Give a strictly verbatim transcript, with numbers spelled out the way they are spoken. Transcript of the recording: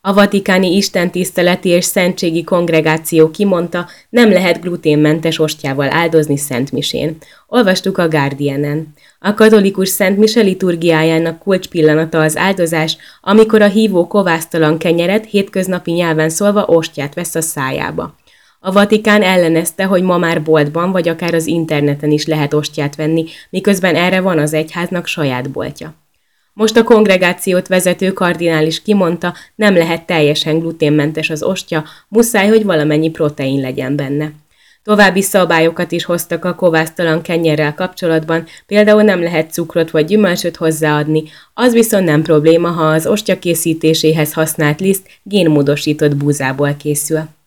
A vatikáni istentiszteleti és szentségi kongregáció kimondta, nem lehet gluténmentes ostjával áldozni szentmisén. Olvastuk a Guardianen. A katolikus szentmise liturgiájának kulcspillanata az áldozás, amikor a hívó kovásztalan kenyeret, hétköznapi nyelven szólva ostját vesz a szájába. A Vatikán ellenezte, hogy ma már boltban vagy akár az interneten is lehet ostját venni, miközben erre van az egyháznak saját boltja. Most a kongregációt vezető kardinális kimondta, nem lehet teljesen gluténmentes az ostya, muszáj, hogy valamennyi protein legyen benne. További szabályokat is hoztak a kovásztalan kenyérrel kapcsolatban, például nem lehet cukrot vagy gyümölcsöt hozzáadni, az viszont nem probléma, ha az ostya készítéséhez használt liszt génmódosított búzából készül.